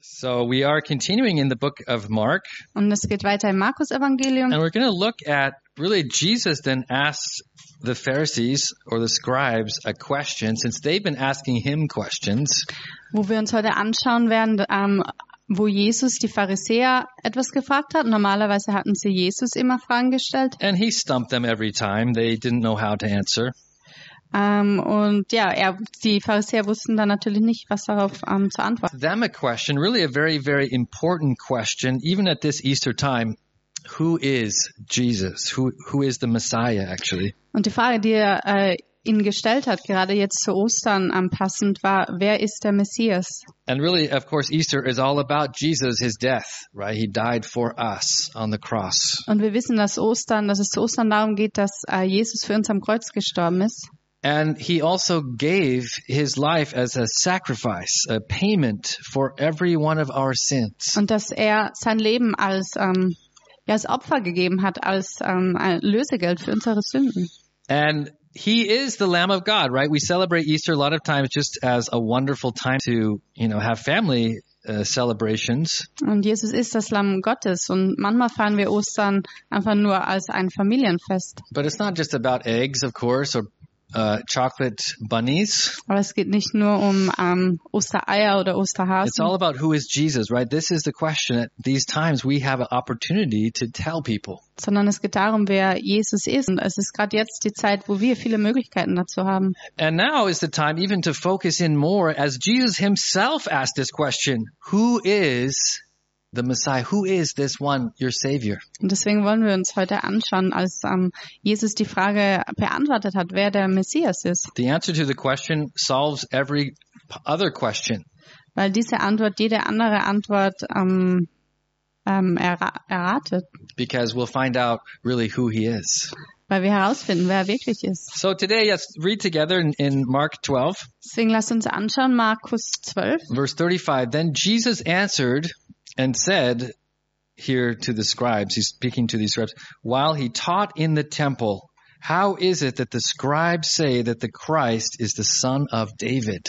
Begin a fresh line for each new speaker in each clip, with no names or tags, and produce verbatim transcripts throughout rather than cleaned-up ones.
So we are continuing in the book of Mark,
Und es geht weiter im Markus-Evangelium.
and we're going to look at really Jesus then asks the Pharisees or the scribes a question, since they've been asking him questions.
Wo wir uns heute anschauen werden, ähm, wo Jesus die Pharisäer etwas gefragt hat. Normalerweise hatten sie Jesus immer Fragen gestellt.
And he stumped them every time. They didn't know how to answer.
Ähm, und ja, er, die Pharisäer wussten dann natürlich nicht, was darauf ähm, zu antworten.
Them a question, really a very, very important question, even at this Easter time. Who is Jesus? Who who is the Messiah, actually?
Und die Frage, die er äh, ihnen gestellt hat, gerade jetzt zu Ostern ähm, passend, war, wer ist der Messias?
And really, of course, Easter is all about Jesus, his death, right? He died for us on the cross.
Und wir wissen, dass Ostern, dass es zu Ostern darum geht, dass äh, Jesus für uns am Kreuz gestorben ist.
And he also gave his life as a sacrifice, a payment for every one of our sins.
Und dass er sein Leben als, ähm, ja, als Opfer gegeben hat, als ähm, ein Lösegeld für unsere Sünden.
And he is the Lamb of God, right? We celebrate Easter a lot of times just as a wonderful time to, you know, have family uh, celebrations.
Und Jesus ist das Lamm Gottes. Und manchmal feiern wir Ostern einfach nur als ein Familienfest.
But it's not just about eggs, of course, or uh, chocolate bunnies.
Aber es geht nicht nur um ähm, Ostereier oder
It's all
Osterhasen.
about who is Jesus, right? This is the question. At these times, we have an opportunity to tell people.
Sondern es geht darum, wer Jesus ist. Und es ist gerade jetzt die Zeit, wo wir viele Möglichkeiten dazu haben.
And now is the time even to focus in more as Jesus himself asked this question. Who is the Messiah? Who is this one, your Savior?
Und deswegen wollen wir uns heute anschauen, als ähm, Jesus die Frage beantwortet hat, wer der Messias ist.
The answer to the question solves every p- other question.
Weil diese Antwort jede andere Antwort ähm, ähm, erra- erratet.
Because we'll find out really who he is.
Weil wir herausfinden, wer er wirklich ist.
So today, let's read together in, in Mark twelve,
Deswegen lasst uns anschauen, Markus zwölf.
verse thirty-five. Then Jesus answered and said here to the scribes, he's speaking to these scribes, while he taught in the temple, how is it that the scribes say that the Christ is the son of David?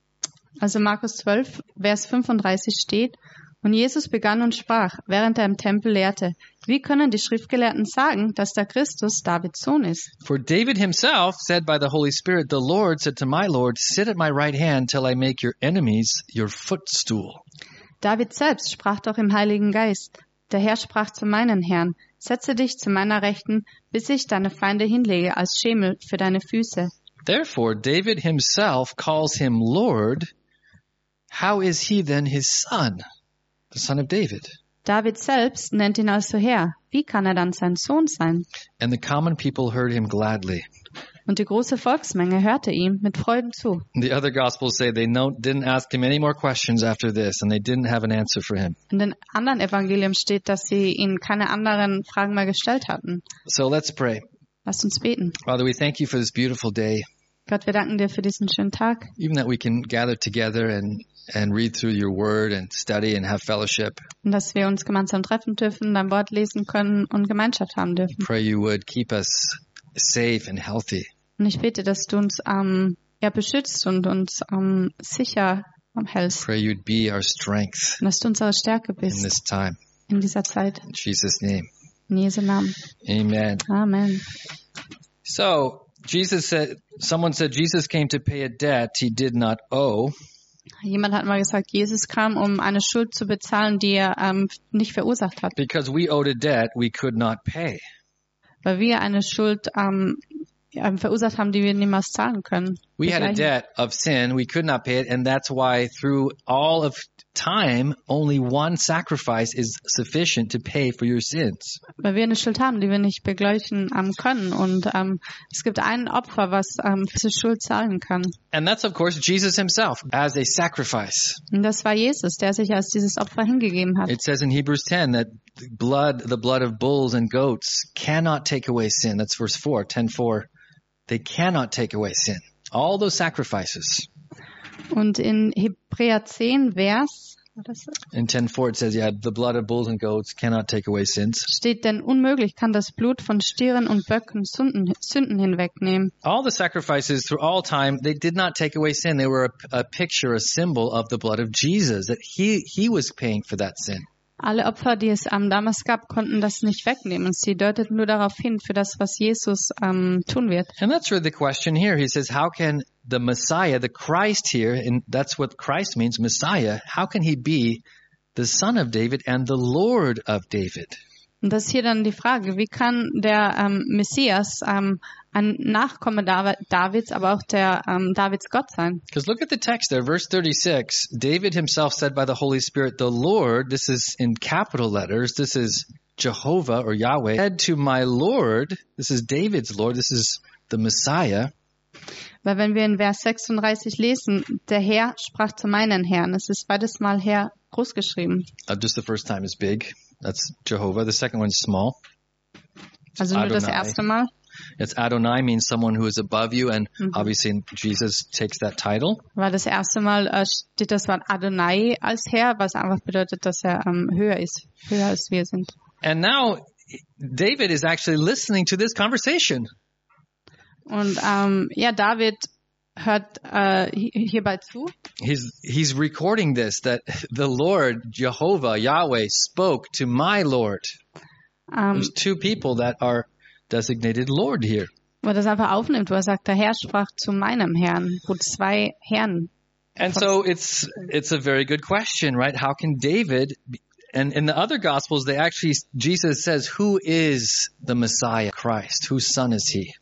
Also Markus zwölf, Vers fünfunddreißig steht, und Jesus begann und sprach, während er im Tempel lehrte, wie können die Schriftgelehrten sagen, dass der Christus Davids Sohn ist?
For David himself said by the Holy Spirit, the Lord said to my Lord, sit at my right hand till I make your enemies your footstool.
David selbst sprach doch im Heiligen Geist. Der Herr sprach zu meinen Herrn, setze dich zu meiner Rechten, bis ich deine Feinde hinlege als Schemel für deine Füße.
Therefore, David himself calls him Lord. How is he then his son, the son of David?
David selbst nennt ihn also Herr. Wie kann er dann sein Sohn sein?
And the common people heard him gladly.
Und die große Volksmenge hörte ihm mit Freuden zu.
The other Gospels say they no, didn't ask him any more questions after this, and they didn't have an answer for him.
In den anderen Evangelien steht, dass sie ihn keine anderen Fragen mehr gestellt hatten.
So let's pray.
Lasst uns beten.
Father, we thank you for this beautiful day,
Gott, wir danken dir für diesen schönen Tag.
even that we can gather together and, and read through your word and study and have fellowship.
Und dass wir uns gemeinsam treffen dürfen, dein Wort lesen können und Gemeinschaft haben dürfen.
Pray you would keep us safe and healthy.
Und ich bete, dass du uns ähm, ja, beschützt und uns ähm, sicher ähm, hältst.
Pray you'd be our strength
Und dass du unsere Stärke
in
bist
this time.
in dieser Zeit.
In Jesus' name,
In Jesu Namen.
amen.
Amen.
So Jesus said, someone said Jesus came to pay a debt he did not owe.
Jemand hat mal gesagt, Jesus kam, um eine Schuld zu bezahlen, die er ähm, nicht verursacht hat.
Because we owed a debt we could not pay.
Weil wir eine Schuld ähm, ähm, verursacht haben, die wir niemals zahlen können.
We had a
Begleichen.
debt of sin. We could not pay it. And that's why through all of time, only one sacrifice is sufficient to pay for your sins.
Weil wir eine Schuld haben, die wir nicht begleichen ähm, können. Und ähm, es gibt ein Opfer, was ähm, für diese Schuld zahlen kann.
And that's, of course, Jesus himself as a sacrifice.
Und das war Jesus, der sich als dieses Opfer hingegeben hat.
It says in Hebrews ten that the blood, the blood of bulls and goats cannot take away sin. That's verse four, ten four. They cannot take away sin. All those sacrifices.
Und in Hebräer zehn, Vers war das so?
In ten four it says, yeah, the blood of bulls and goats cannot take away sins.
Steht, denn unmöglich kann das Blut von Stieren und Böcken Sünden, Sünden hinwegnehmen.
All the sacrifices through all time, they did not take away sin. They were a, a picture, a symbol of the blood of Jesus, that he, he was paying for that sin.
Alle Opfer, die es ähm, damals gab, konnten das nicht wegnehmen. Sie deuteten nur darauf hin, für das, was Jesus ähm, tun wird.
And that's really the question here. He says, how can the Messiah, the Christ here, and that's what Christ means, Messiah, how can he be the son of David and the Lord of David?
Und das ist hier dann die Frage, wie kann der ähm, Messias ähm, ein Nachkomme Dav- Davids, aber auch der ähm, Davids Gott sein?
Because look at the text there, verse thirty-six. David himself said by the Holy Spirit, the Lord, this is in capital letters, this is Jehovah or Yahweh, said to my Lord, this is David's Lord, this is the Messiah.
Weil wenn wir in Vers sechsunddreißig lesen, der Herr sprach zu meinen Herrn, es ist beides Mal Herr groß geschrieben.
Uh, just the first time is big. That's Jehovah. The second one is small. It's
Also nur das
Adonai.
erste Mal.
It's Adonai means someone who is above you, and
Mhm.
obviously Jesus takes that title.
Weil das erste Mal äh, steht das Wort Adonai als Herr, was einfach bedeutet, dass er ähm, höher ist, höher als wir sind.
And now David is actually listening to this conversation.
Und ähm, ja, David hört äh, hi- hierbei zu.
He's he's recording this, that the Lord, Jehovah, Yahweh, spoke to my Lord.
Ähm,
There's two people that are designated Lord here.
wo er das einfach aufnimmt, wo er sagt, der Herr sprach zu meinem Herrn, wo zwei Herren.
And so it's it's a very good question, right? How can David, and in the other Gospels, they actually, Jesus says, who is the Messiah, Christ? Whose son is he?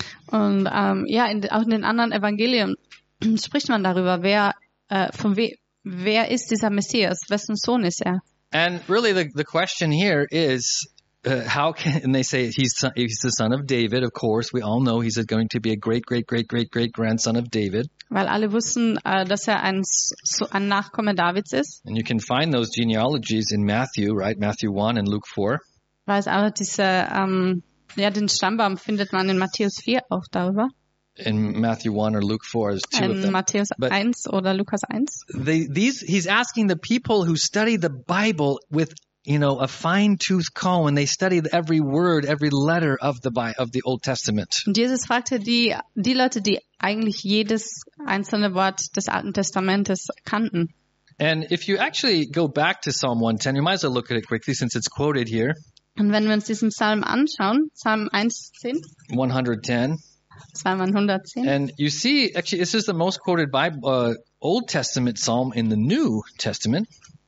Und ähm, ja, in, auch in den anderen Evangelien spricht man darüber, wer äh, von we, wer ist dieser Messias, wessen Sohn ist er?
And really the, the question here is, uh, how can, and they say he's, son, he's the son of David, of course. We all know he's going to be a great, great, great, great, great grandson of David.
Weil alle wussten, äh, dass er ein, so ein Nachkomme Davids ist.
And you can find those genealogies in Matthew, right? Matthew one and Luke four.
Weil es einfach diese, ähm, ja, den Stammbaum findet man in Matthäus vier auch darüber.
In Matthew one or Luke four, there's two of
In
them.
Matthäus
But-
eins oder Lukas eins.
They, these, he's asking the people who study the Bible with, you know, a fine-tooth comb, and they study every word, every letter of the Bi- of the Old Testament.
Und Jesus fragte die, die Leute, die eigentlich jedes einzelne Wort des Alten Testamentes kannten.
And if you actually go back to Psalm one ten, you might as well look at it quickly since it's quoted here.
Und wenn wir uns diesen Psalm anschauen, Psalm eins zehn,
one ten.
Psalm hundertzehn,
And you see, actually, this is the most quoted Bible, uh, Old Testament Psalm in the New Testament.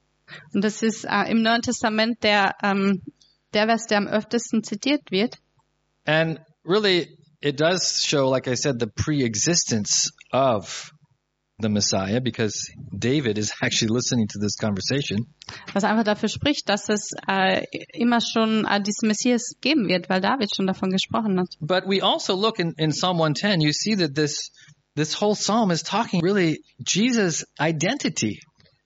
und das ist äh, im Neuen Testament der, ähm, der Vers, der am öftesten zitiert wird.
And really, it does show, like I said, the pre-existence of the Messiah, because David is actually listening to this conversation.
Was einfach dafür spricht, dass es äh, immer schon äh, diesen Messias geben wird, weil David schon davon gesprochen hat.
But we also look in, in Psalm one ten, you see that this, this whole psalm is talking really Jesus' identity.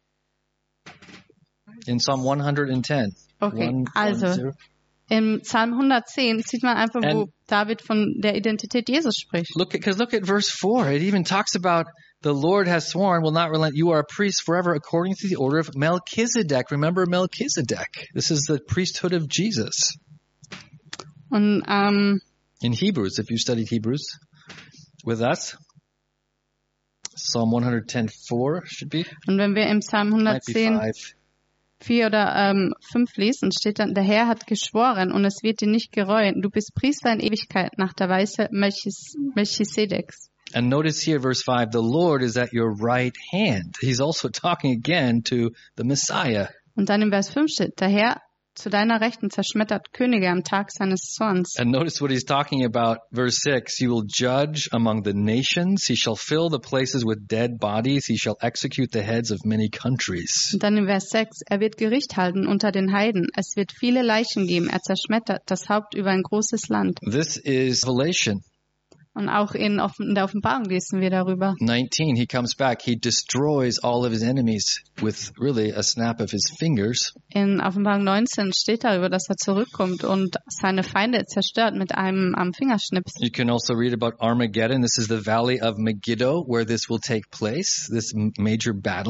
In Psalm one ten.
Okay,
One-
also
one zero.
im Psalm hundertzehn sieht man einfach, wo
And-
David von der Identität Jesus spricht.
Look at, because look at verse four. It even talks about the Lord has sworn, will not relent. You are a priest forever according to the order of Melchizedek. Remember Melchizedek. This is the priesthood of Jesus.
Und ähm,
In Hebrews, if you studied Hebrews with us, Psalm one ten four should be.
und wenn wir im Psalm
Might be
hundertzehn
five.
vier oder ähm, fünf lesen, steht dann, der Herr hat geschworen und es wird dir nicht gereuen. Du bist Priester in Ewigkeit nach der Weise Melchis- Melchisedeks.
And notice here, verse five, the Lord is at your right hand. He's also talking again to the Messiah.
Und dann im Vers fünf steht, der Herr zu deiner Rechten zerschmettert Könige am Tag seines Zorns.
And notice what he's talking about, verse six, he will judge among the nations. He shall fill the places with dead bodies. He shall execute the heads of many countries.
Und dann im Vers sechs, er wird Gericht halten unter den Heiden. Es wird viele Leichen geben. Er zerschmettert das Haupt über ein großes Land.
This is Revelation
Und auch in, Offen- in der Offenbarung lesen wir darüber.
nineteen. He comes back. He destroys all of his enemies with really a snap of his fingers.
In Offenbarung neunzehn steht darüber, dass er zurückkommt und seine Feinde zerstört mit einem am Fingerschnips.
You can also read about Armageddon. This is the valley of Megiddo where this will take place, this m- major battle.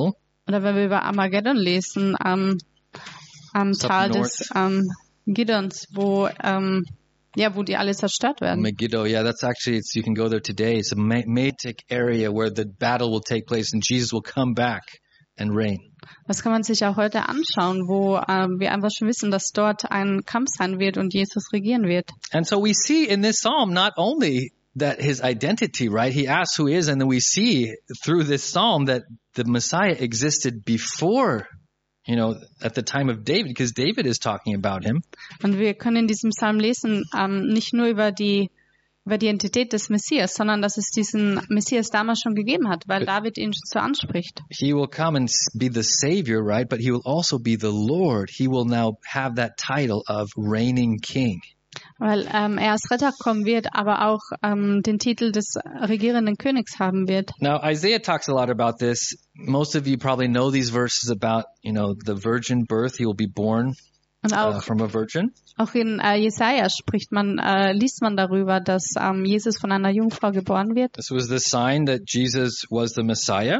Oder wenn wir über Armageddon lesen, am, am
It's up
Tal
north.
des ähm, Giddons, wo ähm, ja, wo die alle zerstört werden.
Megiddo, yeah, that's actually, it's, you can go there today. It's a ma- Matic area where the battle will take place and Jesus will come back and reign.
Das kann man sich auch heute anschauen, wo ähm, wir einfach schon wissen, dass dort ein Kampf sein wird und Jesus regieren wird.
And so we see in this psalm not only that his identity, right? He asks who he is, and then we see through this psalm that the Messiah existed before, you know, at the time of David, because David is talking about him.
Und wir können in diesem Psalm lesen, ähm, nicht nur über die über die Identität des Messias, sondern dass es diesen Messias damals schon gegeben hat, weil David ihn so anspricht.
He will come and be the Savior, right? But he will also be the Lord. He will now have that title of reigning king.
Weil ähm, er als Retter kommen wird, aber auch ähm, den Titel des regierenden Königs haben wird.
Now, Isaiah talks a lot about this. Most of you probably know these verses about, you know, the virgin birth. He will be born
Und
uh,
auch,
from a virgin.
auch in äh, Jesaja spricht man, äh, liest man darüber, dass ähm, Jesus von einer Jungfrau geboren wird.
This was the sign that Jesus was the Messiah.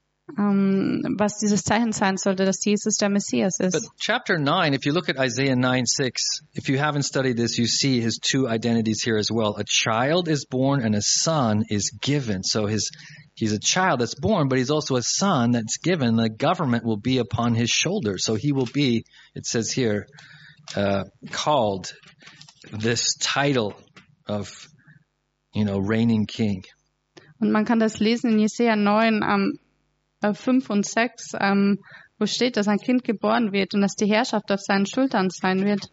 Ähm, was dieses Zeichen sein sollte, dass Jesus der Messias
But
ist.
chapter nine, if you look at Isaiah nine six, if you haven't studied this, you see his two identities here as well. A child is born and a son is given. So his he's a child that's born, but he's also a son that's given. The government will be upon his shoulders. So he will be, it says here, uh, called this title of, you know, reigning king.
Und man kann das lesen in Jesaja neun, ähm, fünf und sechs, ähm, wo steht, dass ein Kind geboren wird und dass die Herrschaft auf seinen Schultern sein wird.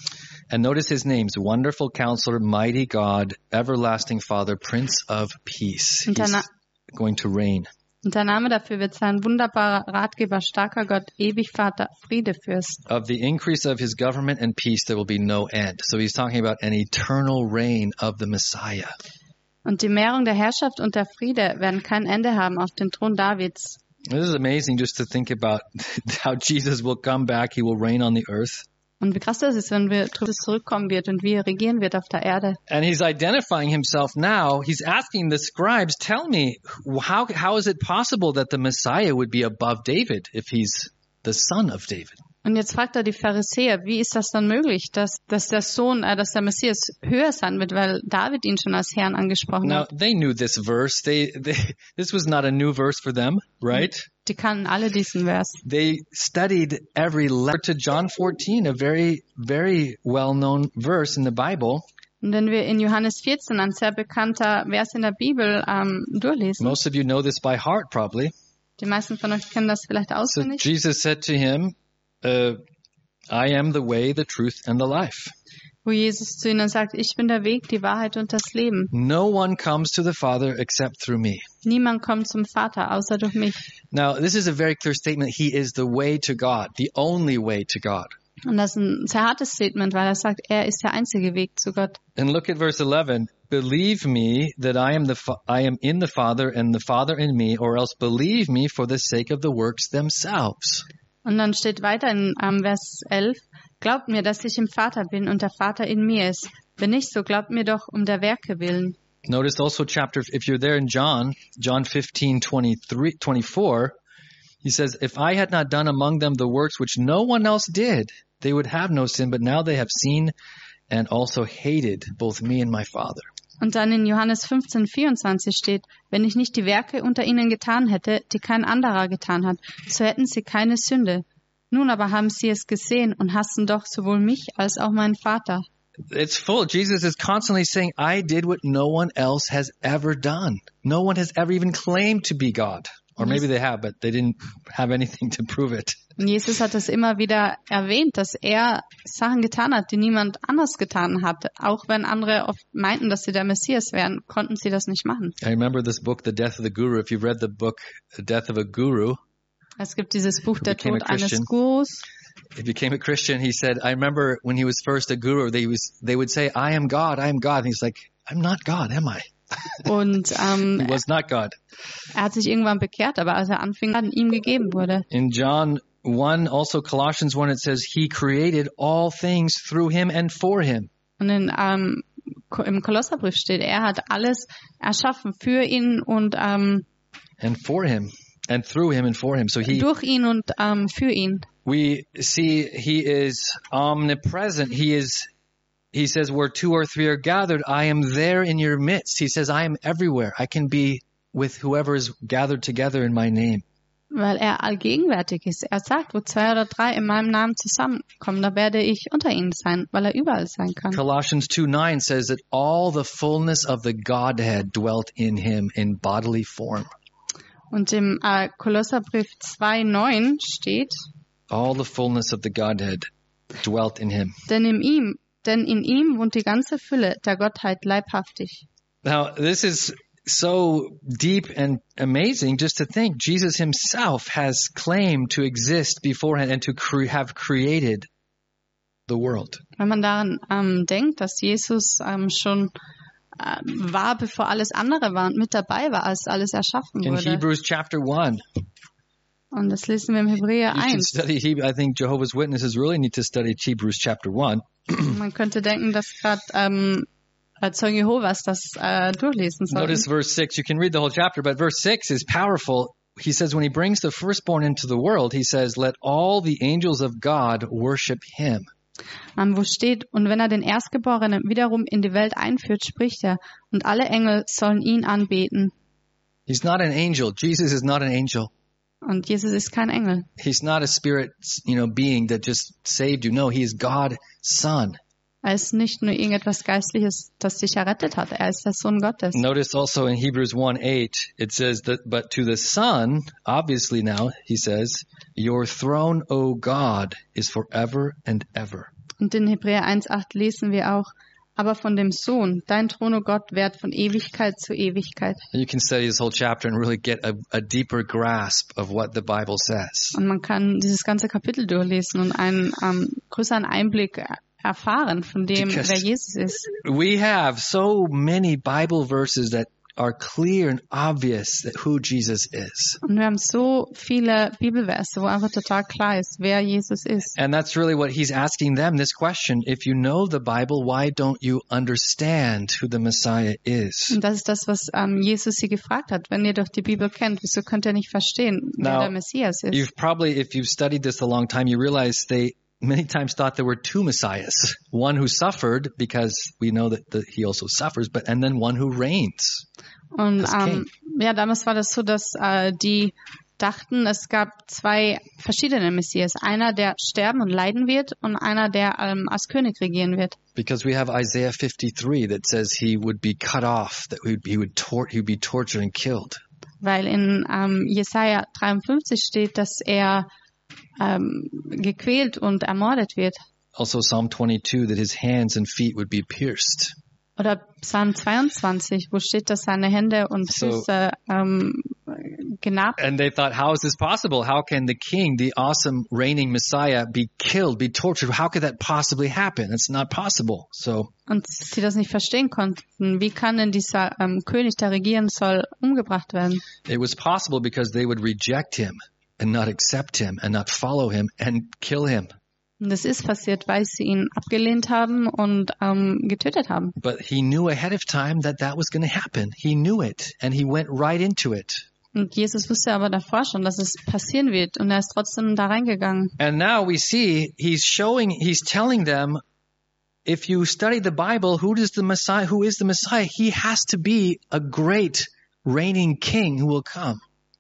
And notice his names: Wonderful Counselor, Mighty God, Everlasting Father, Prince of Peace.
Und der,
He's
Na
going to reign.
und der Name dafür wird sein wunderbarer Ratgeber, starker Gott, ewig Vater, Friedefürst.
Of the increase of his government and peace, there will be no end. So he's talking about an eternal reign of the Messiah.
Und die Mehrung der Herrschaft und der Friede werden kein Ende haben auf den Thron Davids.
This is amazing just to think about how Jesus will come back. He will reign on the earth.
Und wie krass das ist, wenn wir drüber zurückkommen wird und wie er regieren wird auf der Erde.
And he's identifying himself now. He's asking the scribes, tell me, how, how is it possible that the Messiah would be above David if he's the son of David?
Und jetzt fragt er die Pharisäer, wie ist das dann möglich, dass, dass der Sohn, äh, dass der Messias höher sein wird, weil David ihn schon als Herrn angesprochen
Now,
hat.
they knew this verse. They, they, this was not a new verse for them, right?
Die kannten alle diesen Vers.
They studied every letter to John fourteen, a very, very well-known verse in the Bible.
Und wenn wir in Johannes vierzehn, ein sehr bekannter Vers in der Bibel, ähm, durchlesen,
Most of you know this by heart, probably.
die meisten von euch kennen das vielleicht
So
auswendig,
Jesus said to him, uh, I am the way, the truth, and the life.
wo Jesus zu ihnen sagt, ich bin der Weg, die Wahrheit und das Leben.
No one comes to the Father except through me.
Niemand kommt zum Vater, außer durch mich.
Now, this is a very clear statement. He is the way to God, the only way to God.
Und das ist ein sehr hartes Statement, weil er sagt, er ist der einzige Weg zu Gott.
And look at verse eleven. Believe me that I am the fa- I am in the Father and the Father in me, or else believe me for the sake of the works themselves.
Und dann steht weiter in ähm, Vers elf, glaubt mir, dass ich im Vater bin und der Vater in mir ist. Wenn nicht, so glaubt mir doch um der Werke willen.
Notice also chapter, if you're there in John, John fifteen, twenty-three, twenty-four, he says, if I had not done among them the works which no one else did, they would have no sin, but now they have seen and also hated both me and my Father.
Und dann in Johannes fünfzehn, vierundzwanzig steht, wenn ich nicht die Werke unter ihnen getan hätte, die kein anderer getan hat, so hätten sie keine Sünde. Nun aber haben sie es gesehen und hassen doch sowohl mich als auch meinen Vater.
It's full. Jesus is constantly saying, I did what no one else has ever done. No one has ever even claimed to be God. Or maybe they have, but they didn't have anything to prove it.
Und Jesus hat es immer wieder erwähnt, dass er Sachen getan hat, die niemand anders getan hat. Auch wenn andere oft meinten, dass sie der Messias wären, konnten sie das nicht machen.
I remember this book, The Death of the Guru. If you've read the book, The Death of a Guru,
Es gibt dieses Buch, Der
became a
Tod eines
Christian.
Gurus.
he became a Christian. He said, I remember when he was first a guru, they was, they would say, I am God, I am God. And he's like, I'm not God, am I?
Und ähm,
He was not God.
er hat sich irgendwann bekehrt, aber als er anfing, an ihm gegeben wurde.
In John one, also Colossians one, it says, he created all things through him and for him.
Und in, ähm, Ko- im Kolosserbrief steht, er hat alles erschaffen für ihn und ähm,
And for him. and through him and for him. So he,
durch ihn und ähm, für ihn.
we see he is omnipresent. He is, he says, where two or three are gathered, I am there in your midst. He says, I am everywhere. I can be with whoever is gathered together in my name.
Weil er allgegenwärtig ist. Er sagt, wo zwei oder drei in meinem Namen zusammenkommen, da werde ich unter ihnen sein, weil er überall sein kann.
Colossians two nine says that all the fullness of the Godhead dwelt in him in bodily form.
Und im äh, Kolosserbrief zwei neun steht,
All the fullness of the Godhead dwelt in him.
denn in ihm, denn in ihm wohnt die ganze Fülle der Gottheit leibhaftig.
Now, this is so deep and amazing just to think Jesus himself has claimed to exist beforehand and to cre- have created the world.
Wenn man daran ähm, denkt, dass Jesus ähm, schon äh, war, bevor alles andere war und mit dabei war, als alles erschaffen
In
wurde.
Hebrews chapter one,
Und das lesen wir im Hebräer
you should
eins.
study Hebrew. I think Jehovah's Witnesses really need to study Hebrews chapter one.
Man könnte denken, dass gerade ähm, Zeugen Jehovas das äh, durchlesen
Notice
sollten.
verse six. You can read the whole chapter, but verse six is powerful. He says, when he brings the firstborn into the world, he says, let all the angels of God worship him.
Ähm, wo steht, und wenn er den Erstgeborenen wiederum in die Welt einführt, spricht er, und alle Engel sollen ihn anbeten.
He's not an angel. Jesus is not an angel.
Und Jesus ist kein Engel.
He's not a spirit, you know, being that just saved you. No, he is God's son.
Er ist nicht nur irgendetwas Geistliches, das dich errettet hat. Er ist der Sohn Gottes.
Notice also in Hebrews one eight, it says that, but to the Son, obviously now, he says, your throne, O God, is forever and ever.
Und in Hebräer eins acht lesen wir auch, aber von dem Sohn, dein Thron, O Gott, währt von Ewigkeit zu Ewigkeit.
You can study this whole chapter and really get a, a deeper grasp of what the Bible says.
Und man kann dieses ganze Kapitel durchlesen und einen ähm, größeren Einblick erfahren von dem,
Because
wer Jesus ist.
We have so many Bible verses that are clear and obvious that who Jesus is.
Und wir haben so viele Bibelverse, wo einfach total klar ist, wer Jesus ist.
And that's really what he's asking them, this question. If you know the Bible, why don't you understand who the Messiah is?
Und das ist das, was ähm, Jesus sie gefragt hat. Wenn ihr doch die Bibel kennt, wieso könnt ihr nicht verstehen, wer
Now,
der Messias ist?
You've probably, if you've studied this a long time, you realize they many times thought there were two Messiahs. One who suffered, because we know that, that he also suffers, but and then one who reigns.
Und
as
ähm, ja, damals war das so, dass äh, die dachten, es gab zwei verschiedene Messias. Einer, der sterben und leiden wird, und einer, der ähm, als König regieren wird.
Because we have Isaiah fifty-three that says he would be cut off, that he would, he would, tor- he would be tortured and killed.
Weil in ähm, Jesaja dreiundfünfzig steht, dass er ähm, gequält und ermordet wird.
Also Psalm twenty-two, that his hands and feet would be pierced.
Oder Psalm zweiundzwanzig, wo steht, dass seine Hände und
So-
Füße ähm, genabt.
And they thought, how is this possible? How can the king, the awesome reigning Messiah, be killed, be tortured? How could that possibly happen? It's not possible. So
Und sie das nicht verstehen konnten. Wie kann denn dieser ähm, König, der regieren soll, umgebracht werden?
it was possible because they would reject him and not accept him and not follow him and kill him.
Und das ist passiert, weil sie ihn abgelehnt haben und ähm, getötet haben.
But he knew ahead of time that that was going to happen. He knew it and he went right into it.
Und Jesus wusste aber davor schon, dass es passieren wird, und er ist trotzdem da reingegangen.
And now we see he's showing, he's telling them, if you study the Bible, who does the Messiah, who is the Messiah? He has to be a great reigning king who will come.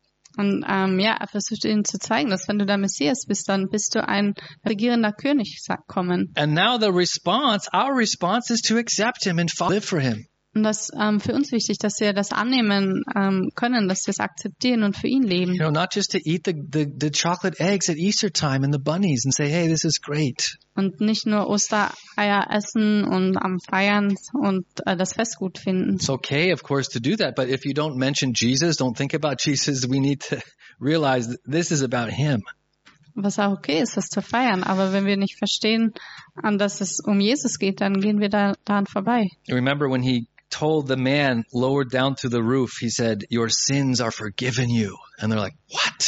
Und ähm, ja, er versucht ihnen zu zeigen, dass wenn du der Messias bist, dann bist du ein regierender König sa- kommen.
And now the response, our response is to accept him and follow, live for him.
Und das ist ähm, für uns wichtig, dass wir das annehmen ähm, können, dass wir es akzeptieren und für ihn leben.
You know, not just to eat the, the, the chocolate eggs at Easter time and the bunnies and say, hey, this is great.
Und nicht nur Ostereier essen und am Feiern und äh, das Fest gut finden.
It's okay, of course, to do that. But if you don't mention Jesus, don't think about Jesus, we need to realize that this is about him.
Was auch okay ist, das zu feiern. Aber wenn wir nicht verstehen, an dass es um Jesus geht, dann gehen wir da daran vorbei.
Remember when he told the man lowered down to the roof, he said, your sins are forgiven you. And they're like, what?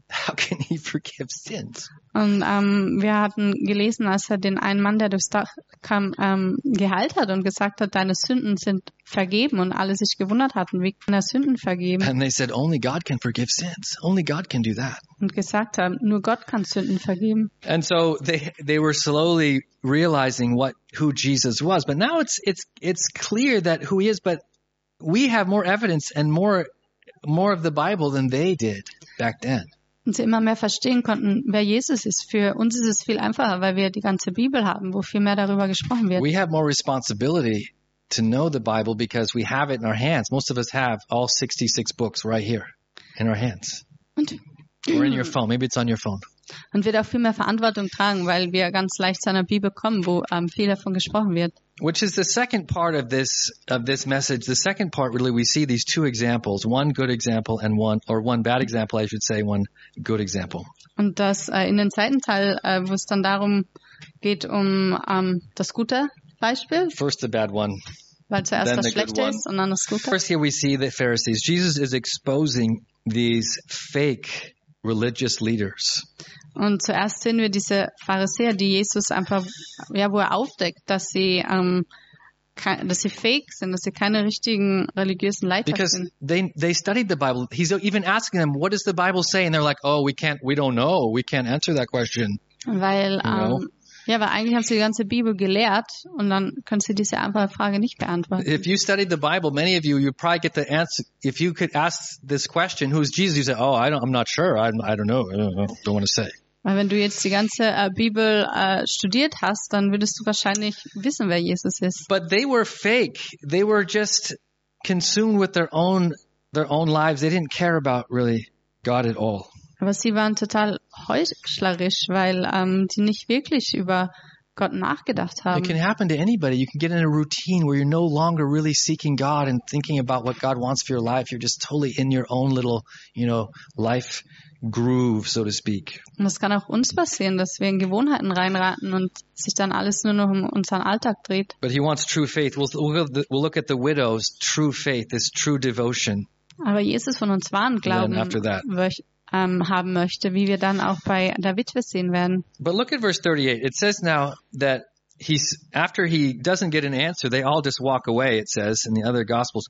how can he forgive sins?
Und ähm, wir hatten gelesen, als er den einen Mann, der durchs Dach kam, ähm, geheilt hat und gesagt hat, deine Sünden sind vergeben, und alle sich gewundert hatten, wie kann er Sünden vergeben?
And they said, only God can forgive sins. Only God can do that.
Und gesagt haben, nur Gott kann Sünden vergeben.
And so they they were slowly realizing what who Jesus was. But now it's it's it's clear that who he is, but we have more evidence and more more of the Bible than they did back then.
Und sie immer mehr verstehen konnten, wer Jesus ist. Für uns ist es viel einfacher, weil wir die ganze Bibel haben, wo viel mehr darüber gesprochen wird.
We have more responsibility to know the Bible because we have it in our hands. Most of us have all sixty-six books right here in our hands.
Und,
Or in your phone. Maybe it's on your phone.
und wird auch viel mehr Verantwortung tragen, weil wir ganz leicht zu einer Bibel kommen, wo ähm, viel davon gesprochen wird.
Which is the second part of this of this message. The second part, really, we see these two examples: one good example and one, or one bad example, I should say, one good example.
Und das äh, in den zweiten Teil, äh, wo es dann darum geht, um ähm, das gute Beispiel,
First the bad one.
weil zuerst
Then
das
the good
Schlechte
one.
ist und dann das Gute.
First, here we see the Pharisees. Jesus is exposing these fake religious leaders.
Und zuerst sehen wir diese Pharisäer, die Jesus einfach, ja, wo er aufdeckt, dass sie, ähm, ke- dass sie fake sind, dass sie keine richtigen religiösen Leiter
Because
sind.
they they studied the Bible. He's even asking them, "What does the Bible say?" And they're like, "Oh, we can't. We don't know. We can't answer that question."
Weil,
Genau.
ähm, ja, weil eigentlich haben sie die ganze Bibel gelehrt und dann können sie diese einfache Frage nicht beantworten.
If you studied the Bible, many of you, you probably get the answer. If you could ask this question, "Who's Jesus?" You say, "Oh, I don't. I'm not sure. I, I don't know. I don't, know. Don't want to say."
Weil wenn du jetzt die ganze äh, Bibel äh, studiert hast, dann würdest du wahrscheinlich wissen, wer Jesus ist.
But they were fake. They were just consumed with their own their own lives. They didn't care about really God at all.
Aber sie waren total heuchlerisch, weil ähm, die nicht wirklich über Gott nachgedacht
It
haben.
can happen to anybody. You can get in a routine where you're no longer really seeking God and thinking about what God wants for your life. You're just totally in your own little, you know, life groove, so to speak.
Und es kann auch uns passieren, dass wir in Gewohnheiten reinraten und sich dann alles nur noch um unseren Alltag dreht.
But he wants true faith. We'll, we'll, we'll look at the widow's true faith, this true devotion.
Aber Jesus von uns wahren Glauben
And then after that.
möch- ähm, haben möchte, wie wir dann auch bei der Witwe sehen werden.
But look at verse thirty-eight. It says now that he's, after he doesn't get an answer, they all just walk away, it says in the other gospels.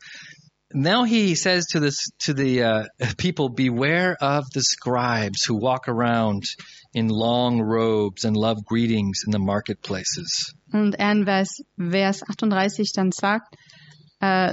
Now he says to this, to the uh, people, beware of the scribes who walk around in long robes and love greetings in the marketplaces.
Und er in Vers, Vers achtunddreißig dann sagt, äh,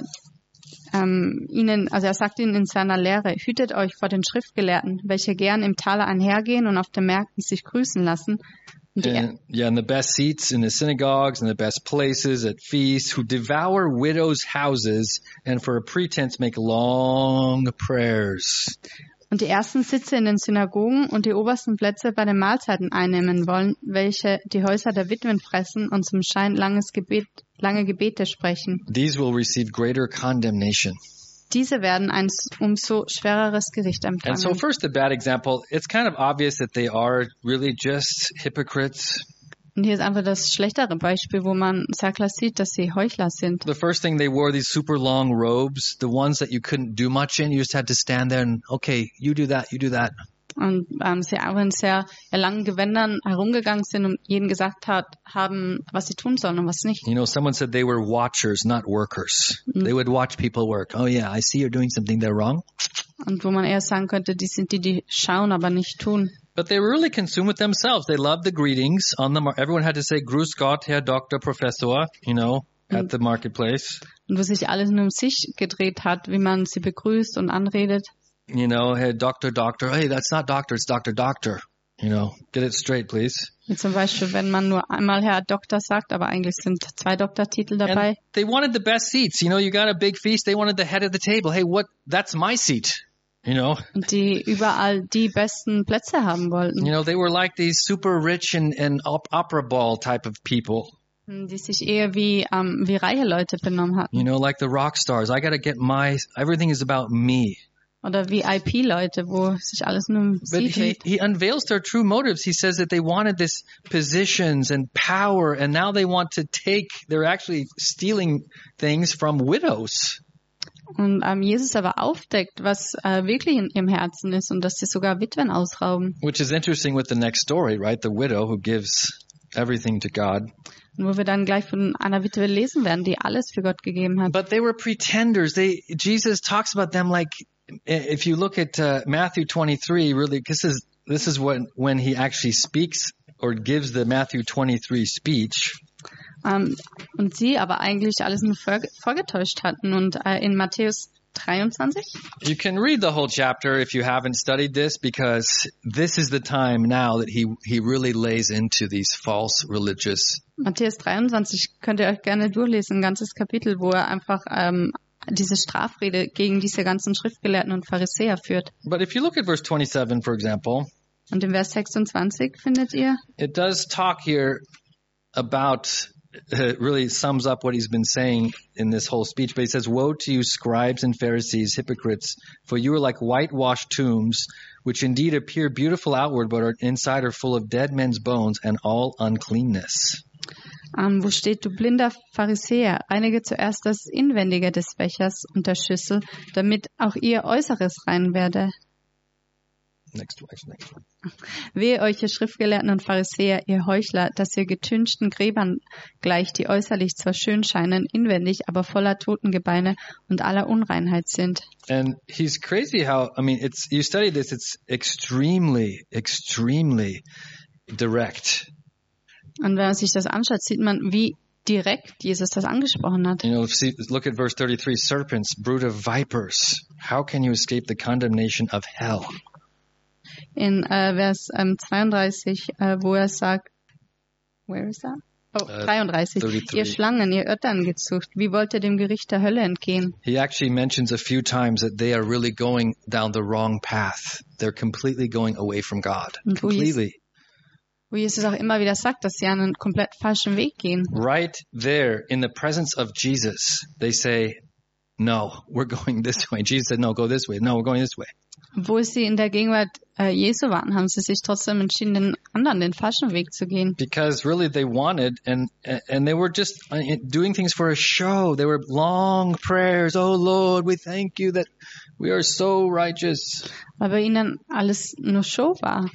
ähm, ihnen, also er sagt ihnen in seiner Lehre, hütet euch vor den Schriftgelehrten, welche gern im Tale einhergehen und auf den Märkten sich grüßen lassen. Und die,
And, yeah, in the best seats in the synagogues and the best places at feasts, who devour widows' houses and for a pretense make long prayers.
und die ersten Sitze in den Synagogen und die obersten Plätze bei den Mahlzeiten einnehmen wollen, welche die Häuser der Witwen fressen und zum Schein langes Gebet, lange Gebete sprechen.
These will receive greater condemnation.
Diese werden ein umso schwereres Gericht
And so
empfangen.
first, the bad example, it's kind of obvious that they are really just hypocrites.
Und hier ist einfach das schlechtere Beispiel, wo man sehr klar sieht, dass sie Heuchler sind.
The first thing, they wore these super long robes, the ones that you couldn't do much in. You just had to stand there and, okay, you do that, you do that.
Und ähm, sie auch in sehr langen Gewändern herumgegangen sind und jedem gesagt hat, haben, was sie tun sollen und was nicht.
You know, someone said they were watchers, not workers. They would watch people work. Oh yeah, I see you're doing something there wrong.
Und wo man eher sagen könnte, die sind die, die schauen, aber nicht tun.
But they were really consumed with themselves. They loved the greetings on the, mar- everyone had to say, Grüß Gott, Herr Doktor Professor, you know, at the marketplace.
Und wo sich alles nur um sich gedreht hat, wie man sie begrüßt und anredet.
You know, hey, doctor, doctor. Hey, that's not doctor, it's doctor, doctor. You know, get it straight, please.
Wie zum Beispiel, wenn man nur einmal Herr Doktor sagt, aber eigentlich sind zwei Doktortitel dabei.
And they wanted the best seats. You know, you got a big feast. They wanted the head of the table. Hey, what? That's my seat. You know,
Und die überall die besten Plätze haben wollten.
you know, they were like these super rich and, and op- opera ball type of people.
Die sich eher wie, ähm, wie reiche Leute benommen hatten.
You know, like the rock stars. I got to get my, everything is about me.
Oder V I P-Leute, wo sich alles nur um
But
sie
he,
dreht.
he unveils their true motives. He says that they wanted this positions and power, and now they want to take, they're actually stealing things from widows.
Und ähm, Jesus aber aufdeckt, was äh, wirklich in ihrem Herzen ist und dass sie sogar Witwen ausrauben.
Which is interesting with the next story, right? The widow who gives everything to God.
Und wo wir dann gleich von einer Witwe lesen werden, die alles für Gott gegeben hat.
But they were pretenders. They Jesus talks about them like, if you look at uh, Matthew twenty-three, really, this is this is when when he actually speaks or gives the Matthew twenty-three speech.
Um, und sie aber eigentlich alles nur vorge- vorgetäuscht hatten. Und äh, in Matthäus dreiundzwanzig?
You can read the whole chapter if you haven't studied this, because this is the time now that he he really lays into these false religious.
Matthäus dreiundzwanzig könnt ihr euch gerne durchlesen, ein ganzes Kapitel, wo er einfach ähm, diese Strafrede gegen diese ganzen Schriftgelehrten und Pharisäer führt.
But if you look at verse twenty-seven, for example,
Und im Vers sechsundzwanzig findet ihr,
it does talk here about, it really sums up what he's been saying in this whole speech. But he says, "Woe to you, scribes and Pharisees, hypocrites, for you are like whitewashed tombs, which indeed appear beautiful outward, but are inside are full of dead men's bones and all uncleanness."
ähm, wo steht, du blinder Pharisäer, reinige zuerst das Inwendige des Bechers und der Schüssel, damit auch ihr Äußeres rein werde.
Next one, next one.
Wehe euch, ihr Schriftgelehrten und Pharisäer, ihr Heuchler, dass ihr getünchten Gräbern gleicht, die äußerlich zwar schön scheinen, inwendig aber voller Totengebeine und aller Unreinheit sind.
And he's crazy how, I mean, it's, you study this, it's extremely, extremely direct.
Und wenn man sich das anschaut, sieht man, wie direkt Jesus das angesprochen hat.
You know, see, look at verse thirty-three, serpents, brood of vipers, how can you escape the condemnation of hell?
In äh, Vers ähm, zweiunddreißig, äh, wo er sagt, where is that? Oh,
Uh,
dreiunddreißig.
thirty-three.
Ihr Schlangen, ihr Ötterngezucht, wie wollt ihr dem Gericht der Hölle entgehen?
He actually mentions a few times that they are really going down the wrong path. They're completely going away from God.
Und wo
Completely.
Wo Jesus auch immer wieder sagt, dass sie einen komplett falschen Weg gehen.
Right there in the presence of Jesus, they say, no, we're going this way. Jesus said, no, go this way. No, we're going this way.
Wo sie in der Gegenwart äh, Jesu waren, haben sie sich trotzdem entschieden, den anderen, den falschen Weg zu gehen.
Because really they wanted, and and they were just doing things for a show. They were long prayers. Oh Lord, we thank you that we are so righteous.
Weil bei ihnen alles nur Show war.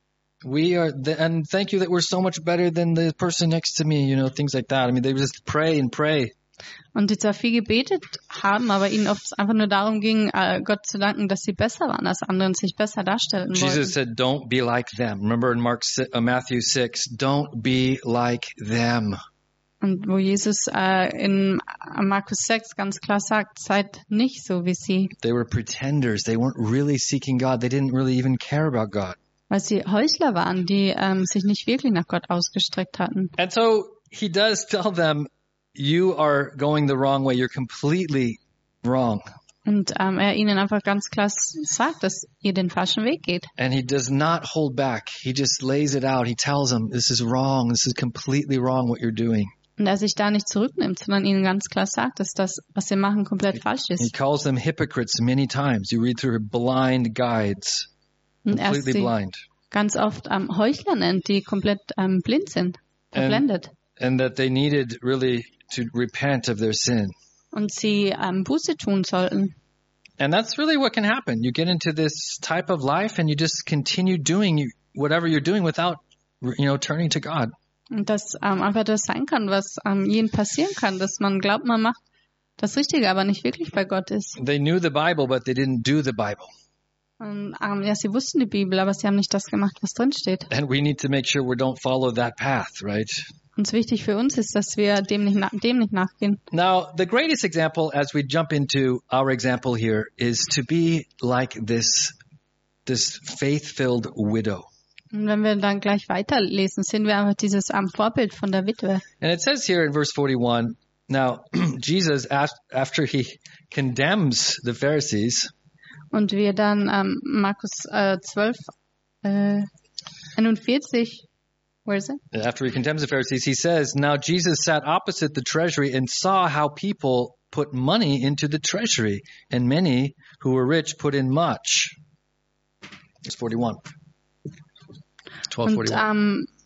We are, the, and thank you that we're so much better than the person next to me, you know, things like that. I mean, they just pray and pray.
Und die zwar viel gebetet haben, aber ihnen oft einfach nur darum ging, äh, Gott zu danken, dass sie besser waren als andere und sich besser darstellen wollten.
Jesus said, don't be like them. Remember in Mark, uh, Matthew six, don't be like them.
Und wo Jesus äh, in Markus sechs ganz klar sagt, seid nicht so wie sie.
They were pretenders. They weren't really seeking God. They didn't really even care about God.
Weil sie Heuchler waren, die ähm, sich nicht wirklich nach Gott ausgestreckt hatten.
And so he does tell them, you are going the wrong way. You're completely wrong.
Und ähm, er ihnen einfach ganz klar sagt, dass ihr den falschen Weg geht.
And he does not hold back. He just lays it out. He tells them, this is wrong. This is completely wrong what you're doing.
Und er sich da nicht zurücknimmt, sondern ihnen ganz klar sagt, dass das, was sie machen, komplett falsch
He
ist.
calls them hypocrites many times. You read through blind guides.
Und er
Completely
sie
blind.
ganz oft ähm, Heuchler nennt, die komplett ähm, blind sind, verblendet.
And that they needed really to repent of their sin.
Und sie ähm, Buße tun sollten.
And that's really what can happen. You get into this type of life and you just continue doing whatever you're doing without, you know, turning to God.
Und dass ähm, einfach das sein kann, was ähm, jedem passieren kann, dass man glaubt, man macht das Richtige, aber nicht wirklich bei Gott ist.
They knew the Bible, but they didn't do the Bible.
Und, ähm, ja, sie wussten die Bibel, aber sie haben nicht das gemacht, was drin steht.
And we need to make sure we don't follow that path, right?
Und wichtig für uns ist, dass wir dem nicht, na- dem nicht nachgehen.
Now, the greatest example as we jump into our example here is to be like this, this faith-filled widow.
Und wenn wir dann gleich weiterlesen, sehen wir einfach dieses ähm, Vorbild von der Witwe.
And it says here in verse forty-one, now Jesus, after he condemns the Pharisees,
Und wir dann ähm, Markus äh, zwölf, äh, einundvierzig, where is it?
after he condemns the Pharisees, he says, now Jesus sat opposite the treasury and saw how people put money into the treasury, and many who were rich put in much. Verse forty-one. twelve
Und
forty-one.
ähm,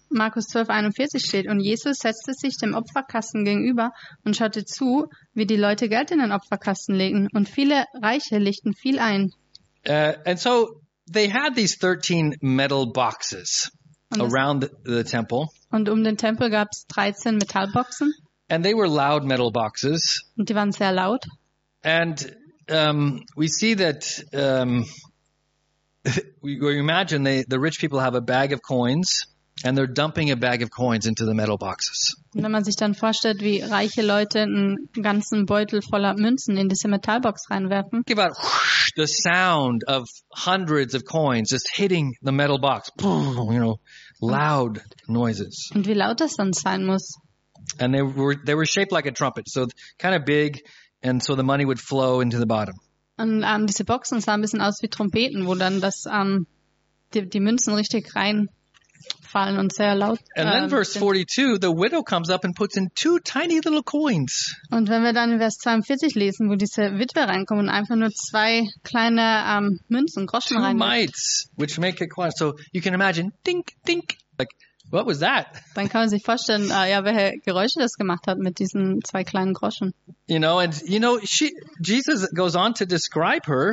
Markus zwölf einundvierzig steht, und Jesus setzte sich dem Opferkasten gegenüber und schaute zu, wie die Leute Geld in den Opferkasten legten. Und viele Reiche legten viel ein.
Uh, and so they had these thirteen metal boxes
Und, das,
around the, the temple.
und um den Tempel gab es dreizehn Metallboxen.
And they were loud metal boxes.
Und die waren sehr laut.
And um, we see that um, we, we imagine they, the rich people have a bag of coins, and they're dumping a bag of coins into the metal boxes.
Und wenn man sich dann vorstellt, wie reiche Leute einen ganzen Beutel voller Münzen in diese Metallbox reinwerfen.
Think about whoosh, the sound of hundreds of coins just hitting the metal box. You know, loud noises.
Und wie laut das dann sein muss.
And they were they were shaped like a trumpet, so kind of big, and so the money would flow into the bottom.
Und ähm, diese Boxen sahen ein bisschen aus wie Trompeten, wo dann das ähm, die, die Münzen richtig reinfallen und sehr laut.
And then
ähm,
verse
sind.
forty-two, the widow comes up and puts in two tiny little coins.
Und wenn wir dann in Vers zweiundvierzig lesen, wo diese Witwe reinkommt und einfach nur zwei kleine ähm, Münzen, Groschen
Two
reinwirft,
mites, which make a coin. So you can imagine, dink, dink, like, what was that?
dann kann man sich vorstellen, äh, ja, welche Geräusche das gemacht hat mit diesen zwei kleinen Groschen.
You know, and you know, she, Jesus goes on to describe her.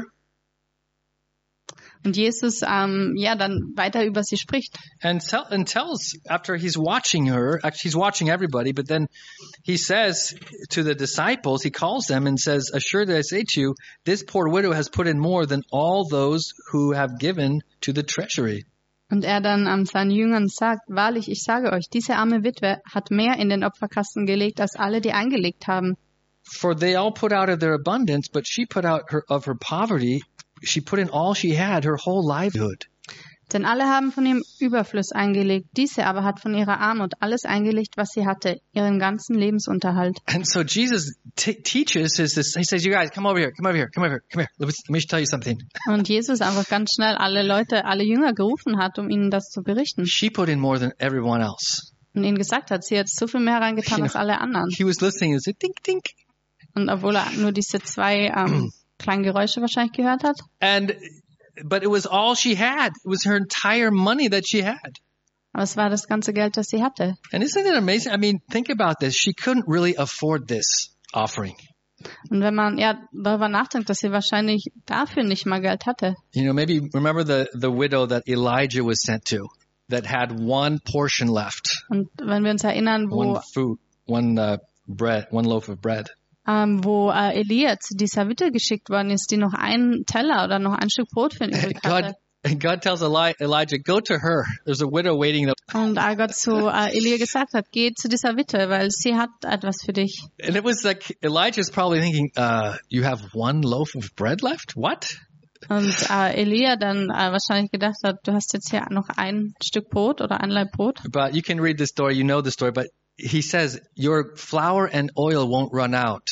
Und Jesus, ähm, ja, dann weiter über sie spricht.
And, tell, and tells, after he's watching her, actually he's watching everybody, but then he says to the disciples, he calls them and says, assuredly I say to you, this poor widow has put in more than all those who have given to the treasury.
Und er dann ähm, seinen Jüngern sagt, wahrlich, ich sage euch, diese arme Witwe hat mehr in den Opferkasten gelegt, als alle, die eingelegt haben.
For they all put out of their abundance, but she put out her, of her poverty, she put in all she had, her whole livelihood.
Denn alle haben von ihrem Überfluss eingelegt, diese aber hat von ihrer Armut alles eingelegt, was sie hatte, ihren ganzen Lebensunterhalt.
And so Jesus t- teaches us this. He says, you guys, come over here, come over here, come over here, come here. Let me, let me tell you something.
Und Jesus einfach ganz schnell alle Leute, alle Jünger gerufen hat, um ihnen das zu berichten.
She put in more than everyone else.
Und ihnen gesagt hat, sie hat so viel mehr reingetan als alle anderen.
He was listening and said, dink, dink.
Und obwohl er nur diese zwei ähm, kleinen Geräusche wahrscheinlich gehört hat.
And, but it was all she had. It was her entire money that she had.
Aber es war das ganze Geld, das sie hatte.
And isn't it amazing? I mean, think about this. She couldn't really afford this offering.
Und wenn man ja darüber nachdenkt, dass sie wahrscheinlich dafür nicht mal Geld hatte.
You know, maybe remember the, the widow that Elijah was sent to that had one portion left.
Und wenn wir uns erinnern, wo,
One food, one uh, bread, one loaf of bread.
ähm, wo äh, Elia zu dieser Witwe geschickt worden ist, die noch einen Teller oder noch ein Stück Brot für ihn übrig
God,
hatte.
and God tells Eli- Elijah, go to her. There's a widow waiting.
Und äh, Gott zu äh, Elia gesagt hat, geh zu dieser Witwe, weil sie hat etwas für dich.
And it was like Elijah's probably thinking, uh, you have one loaf of bread left? What?
Und äh, Elia dann äh, wahrscheinlich gedacht hat, du hast jetzt hier noch ein Stück Brot oder ein Laib Brot.
But you can read the story, you know the story, but he says, your flour and oil won't run out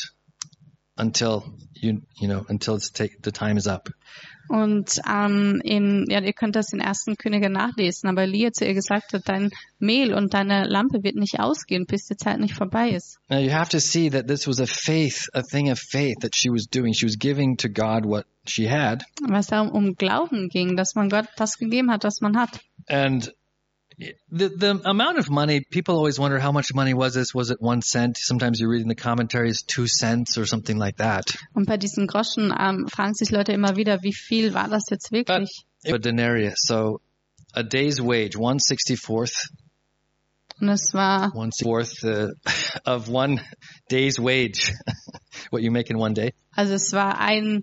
until you, you know, until it's take, the time is up.
Und ähm, in, ja, ihr könnt das in ersten Könige nachlesen, aber Elia zu ihr gesagt hat, dein Mehl und deine Lampe wird nicht ausgehen, bis die Zeit nicht vorbei ist.
Now you have to see that this was a faith, a thing of faith that she was doing. She was giving to God what she had.
Was darum um Glauben ging, dass man Gott das gegeben hat, was man hat.
And the the amount of money, people always wonder how much money was this? Was it one cent? Sometimes you read in the commentaries two cents or something like that.
Und bei diesen Groschen ähm, fragen sich Leute immer wieder, wie viel war das jetzt
But
wirklich?
a denarius, so a day's wage, one sixty-fourth,
Und es war
one fourth uh, of one day's wage, what you make in one day,
Also es war ein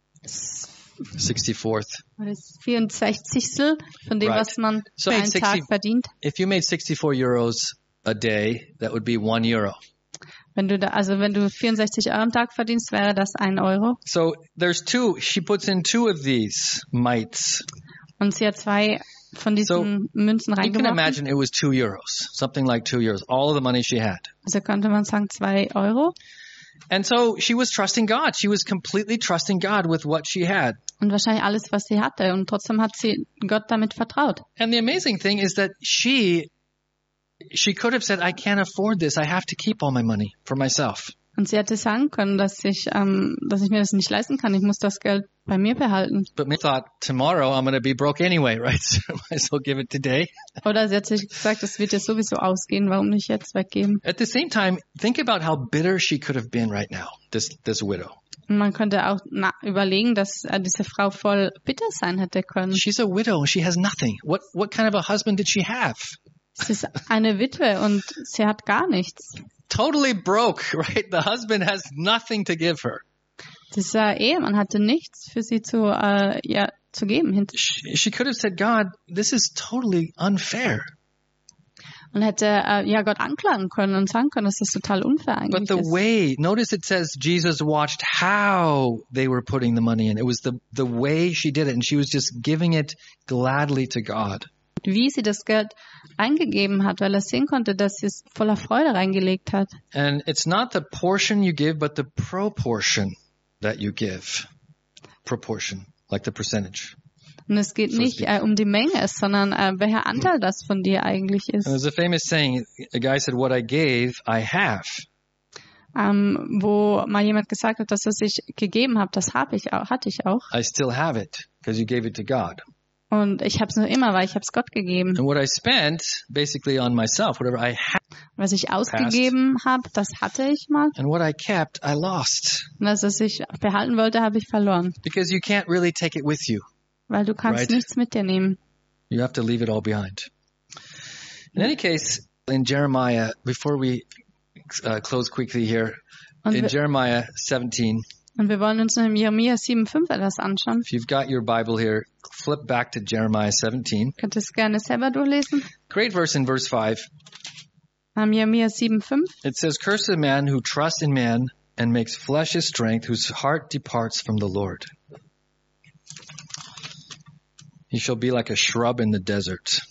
sixty-fourth.
vierundsechzigstel von dem,
Right.
was man
So
für einen
sixty
Tag verdient.
If you made sixty-four euros a day, that would be one euro.
Wenn du da, also wenn du vierundsechzig Euro am Tag verdienst, wäre das ein Euro.
So there's two, she puts in two of these mites.
Und sie hat zwei von diesen
So,
Münzen
You can
reingeworfen.
imagine it was two euros, something like two euros, all of the money she had.
Also könnte man sagen zwei Euro.
And so she was trusting God. She was completely trusting God with what she had.
Und wahrscheinlich alles, was sie hatte. Und trotzdem hat sie Gott damit vertraut.
And the amazing thing is that she, she could have said, I can't afford this. I have to keep all my money for myself.
Und sie hätte sagen können, dass ich, ähm, dass ich mir das nicht leisten kann. Ich muss das Geld bei mir behalten.
But me thought, tomorrow I'm going to be broke anyway, right? So I might as well give it today.
Oder sie hat sich gesagt, das wird ja sowieso ausgehen. Warum nicht jetzt weggeben?
At the same time, think about how bitter she could have been right now, this, this widow.
Und man könnte auch na, überlegen, dass äh, diese Frau voll bitter sein hätte können.
She's a widow. She has nothing. What, what kind of a husband did she have?
Sie ist eine Witwe und sie hat gar nichts.
Totally broke, right? The husband has nothing to give her.
Dieser Ehemann hatte nichts für sie zu, äh, ja, zu geben.
She, she could have said, God, this is totally unfair.
Und hätte äh, ja Gott anklagen können und sagen können, dass das total unfair
But
eigentlich
the
ist.
way, notice it says Jesus watched how they were putting the money in. It was the, the way she did it, and she was just giving it gladly to God.
Wie sie das Geld eingegeben hat, weil er sehen konnte, dass sie es voller Freude reingelegt hat.
And it's not the portion you give, but the proportion that you give. Proportion, like the percentage.
Und es geht
So
nicht äh, um die Menge, sondern äh, welcher Anteil das von dir eigentlich ist.
And there's a famous saying, a guy said, what I gave, I have.
Ähm, wo mal jemand gesagt hat, dass er sich gegeben hat, das habe ich auch, hatte ich auch.
I still have it, because you gave it to God.
Und ich habe es noch immer, weil ich habe es Gott gegeben.
And what I spent, basically on myself, whatever I had,
Was ich ausgegeben habe, das hatte ich mal.
and what I kept, I lost.
Und das, was ich behalten wollte, habe ich verloren.
Because you can't really take it with you.
Weil du kannst
Right.
nichts mit dir nehmen.
You have to leave it all behind. In any case, in Jeremiah, before we uh, close quickly here,
Und
in
wir,
Jeremiah seventeen,
und wir wollen uns noch im Jeremia sieben Komma fünf etwas anschauen.
if you've got your Bible here, flip back to Jeremiah seventeen.
Könnt ihr es gerne selber durchlesen?
Great verse in verse five.
Ähm, Jeremia sieben Komma fünf.
It says, curse the man who trusts in man and makes flesh his strength, whose heart departs from the Lord. He shall be like a shrub in the desert.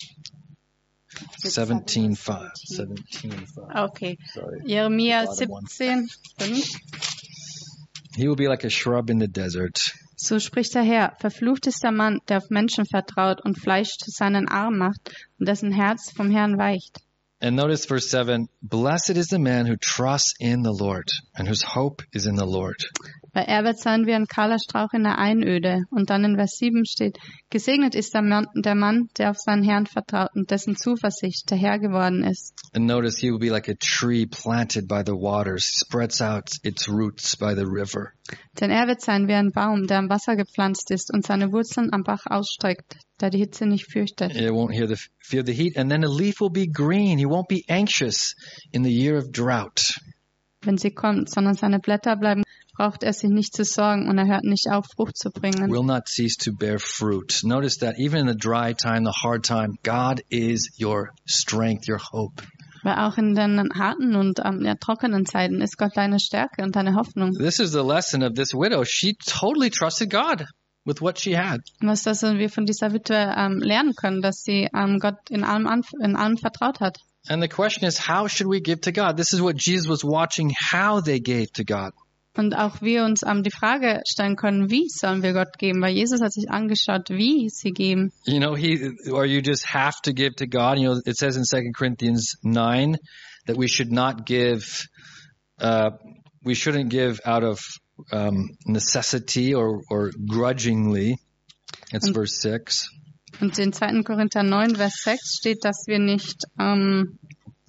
seventeen five. seventeen five.
Okay.
Sorry.
Jeremia
Bottom one.
siebzehn fünf.
He will be like a shrub in the desert.
So spricht der Herr, verflucht ist der Mann, der auf Menschen vertraut und Fleisch zu seinen Armen macht und dessen Herz vom Herrn weicht.
And notice verse seven, blessed is the man who trusts in the Lord and whose hope is in the Lord.
Weil er wird sein wie ein kahler Strauch in der Einöde. Und dann in Vers sieben steht, gesegnet ist der Mann, der Mann, der auf seinen Herrn vertraut und dessen Zuversicht der Herr geworden ist.
And notice he will be like a tree planted by the waters, spreads out its roots by the river.
Denn er wird sein wie ein Baum, der am Wasser gepflanzt ist und seine Wurzeln am Bach ausstreckt, der die Hitze nicht fürchtet.
It won't hear the, fear the heat. And then a leaf will be green. He won't be anxious in the year of drought.
Wenn sie kommt, sondern seine Blätter bleiben, braucht er sich nicht zu sorgen und er hört nicht auf, Frucht zu bringen.
Will not cease to bear fruit. Notice that even in the dry time, the hard time, God is your strength, your hope.
Weil auch in den harten und ähm, ja, trockenen Zeiten ist Gott deine Stärke und deine Hoffnung.
This is the lesson of this widow. She totally trusted God with what she had.
Was das wir von dieser Witwe ähm, lernen können, dass sie ähm, Gott in allem, anf- in allem vertraut hat.
And the question is, how should we give to God? This is what Jesus was watching, how they gave to God.
Und auch wir uns ähm, die Frage stellen können, wie sollen wir Gott geben? Weil Jesus hat sich angeschaut, wie sie geben.
You know, he, or you just have to give to God. You know, it says in Second Corinthians nine that we should not give, uh, we shouldn't give out of um, necessity or, or grudgingly. It's
Und-
verse six.
Und in zweiten Korinther neun, Vers sechs steht, dass wir nicht ähm,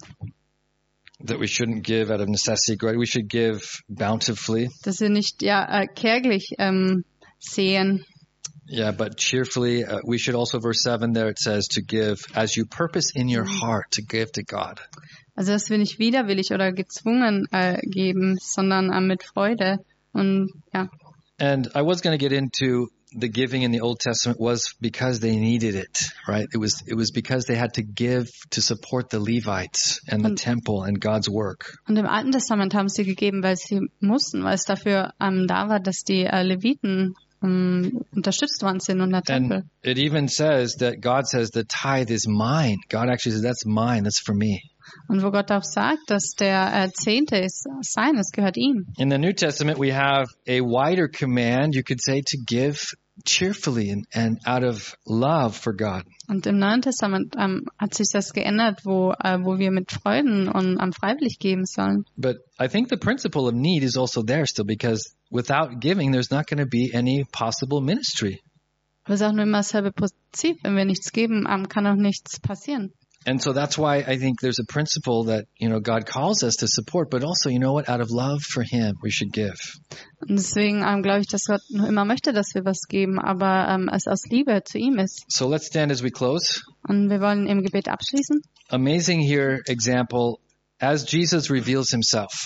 That we shouldn't give out of necessity. We should give bountifully.
dass wir nicht ja äh, kärglich ähm, sehen.
Yeah, but cheerfully. Uh, we should also, verse seven there, it says to give as you purpose in your heart to give to God.
Also dass wir nicht widerwillig oder gezwungen äh, geben, sondern äh, mit Freude. Und ja,
And I was going to get into the giving in the Old Testament was because they needed it, right? It was, it was because they had to give to support the Levites and the
Und-
temple and God's work.
und im Alten Testament haben sie gegeben, weil sie mussten, weil es dafür ähm, da war, dass die äh, Leviten ähm, unterstützt worden sind und der Tempel.
And it even says that God says the tithe is mine. God actually says that's mine. That's for me.
Und wo Gott auch sagt, dass der äh, Zehnte ist sein, es gehört ihm.
In the New Testament, we have a wider command, you could say, to give cheerfully and, and out of love for God.
Und im Neuen Testament ähm, hat sich das geändert, wo, äh, wo wir mit Freuden und ähm, freiwillig geben sollen.
But I think the principle of need is also there still, because without giving, there's not going to be any possible ministry.
Aber es ist auch nur immer dasselbe Prinzip. Wenn wir nichts geben, ähm, kann auch nichts passieren.
And so that's why I think there's a principle that, you know, God calls us to support, but also, you know what, out of love for Him, we should give.
Und deswegen ähm, glaube ich, dass Gott noch immer möchte, dass wir was geben, aber ähm, es aus Liebe zu ihm ist.
So let's stand as we close.
Und wir wollen im Gebet abschließen.
Amazing here example, as Jesus reveals Himself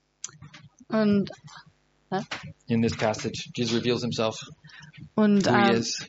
Und, äh,
in this passage. Jesus reveals Himself,
und
who He
ähm,
is.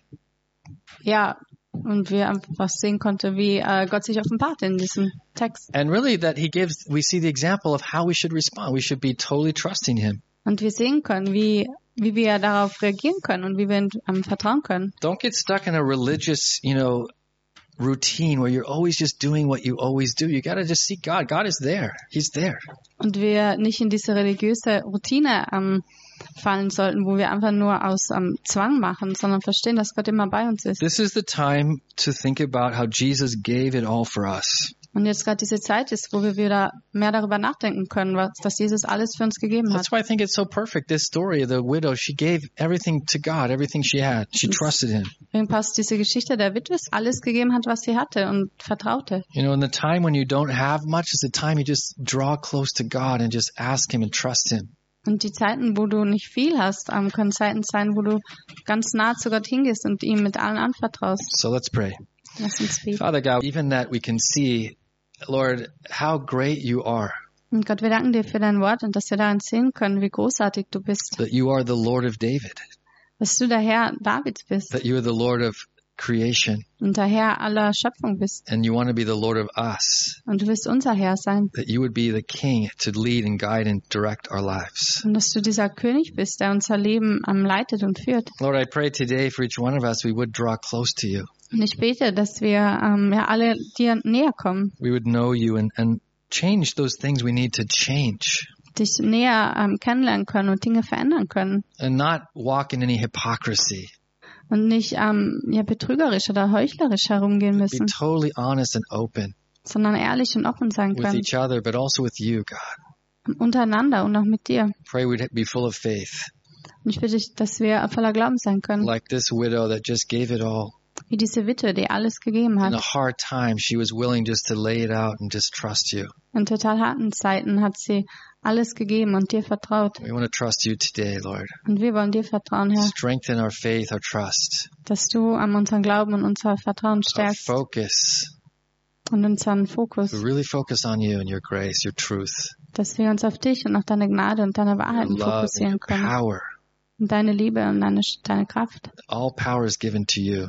ja, und wir einfach sehen konnten, wie äh, Gott sich offenbart in diesem Text.
And really that He gives, we see the example of how we should respond. We should be totally trusting Him.
Und wir sehen können, wie, wie wir darauf reagieren können und wie wir ihm ähm, vertrauen können.
Don't get stuck in a religious, you know, routine where you're always just doing what you always do. You got to just seek God. God is there. He's there.
Und wir nicht in diese religiöse Routine ähm, fallen sollten, wo wir einfach nur aus ähm, Zwang machen, sondern verstehen, dass Gott immer bei uns ist.
This is the time to think about how Jesus gave it all for us.
Und jetzt gerade diese Zeit ist, wo wir wieder mehr darüber nachdenken können, was, dass Jesus alles für uns gegeben hat.
That's why I think it's so perfect. This story of the widow, she gave everything to God, everything she had. She trusted Him.
Deswegen passt diese Geschichte der Witwe, alles gegeben hat, was sie hatte und vertraute.
You know, in the time when you don't have much is the time you just draw close to God and just ask Him and trust Him.
Und die Zeiten, wo du nicht viel hast, ähm, können Zeiten sein, wo du ganz nah zu Gott hingehst und ihm mit allen anvertraust.
So let's pray.
Lass uns beten.
Father God, even that we can see, Lord, how great you are,
Und Gott, wir danken dir für dein Wort und dass wir darin sehen können, wie großartig du bist.
that you are the Lord of David,
Dass du der Herr Davids bist
that you are the Lord of creation,
und der Herr aller Schöpfung bist.
and you want to be the Lord of us,
Und du wirst unser Herr sein.
that you would be the King to lead and guide and direct our lives.
Und dass du dieser König bist, der unser Leben ähm, leitet und führt.
Lord, I pray today for each one of us, we would draw close to you.
Und ich bete, dass wir ähm, ja alle dir näher kommen,
We would know you and, and change those things we need to change,
dich näher ähm, kennenlernen können und Dinge verändern können.
and not walk in any hypocrisy.
Und nicht ähm, ja, betrügerisch oder heuchlerisch herumgehen
Be
müssen,
totally honest and open
sondern ehrlich und offen sein
with
können.
each other, but also with you, God.
Untereinander und auch mit dir.
Pray we'd be full of faith,
Und ich bitte dich, dass wir voller Glauben sein können.
like this widow that just gave it all.
Wie diese Witwe, die alles gegeben
In
hat.
a hard time, she was willing just to lay it out and just trust you.
In total harten Zeiten hat sie alles gegeben und dir vertraut.
We want to trust you today, Lord.
Und wir wollen dir vertrauen, Herr,
Strengthen our faith, our trust,
dass du an unseren Glauben und unser Vertrauen
our
stärkst
focus.
und unseren Fokus,
We really focus on you and your grace, your truth,
dass wir uns auf dich und auf deine Gnade und deine
your
Wahrheiten
love, and
fokussieren
your
können.
power.
Und deine Liebe und deine, deine Kraft.
All power is given to you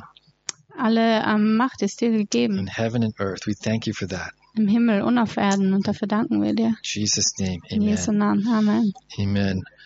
Alle ähm, Macht ist dir
in
gegeben,
heaven and earth. We thank you for that.
im Himmel und auf Erden. Und dafür danken wir dir.
In Jesus' name,
In
amen.
Jesu Namen. Amen.
Amen.